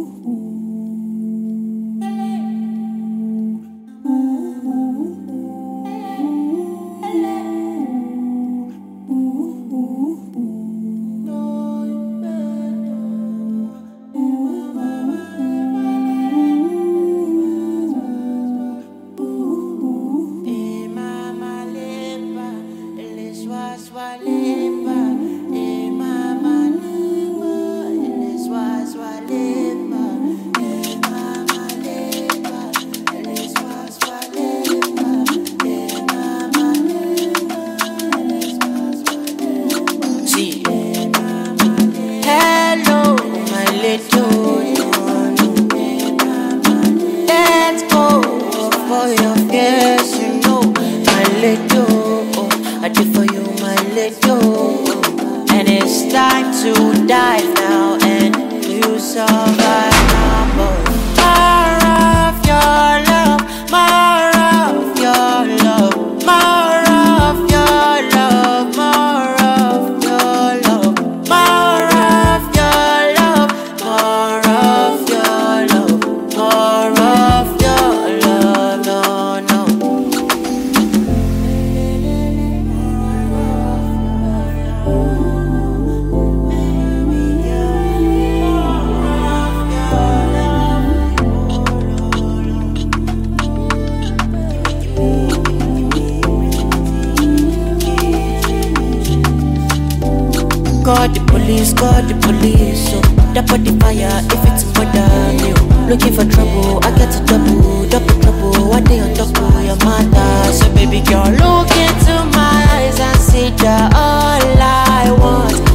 I did for you, my little. And it's time to die now, and you survive now, boy. More of your love, more of your love, more of your love, more of your love, more of your love, more of your love, more of your love, no, no. Call the police, so that body fire if it's murder me. Looking for trouble, I get to double trouble. One day on top of your mother. So baby girl, look into my eyes and see that all I want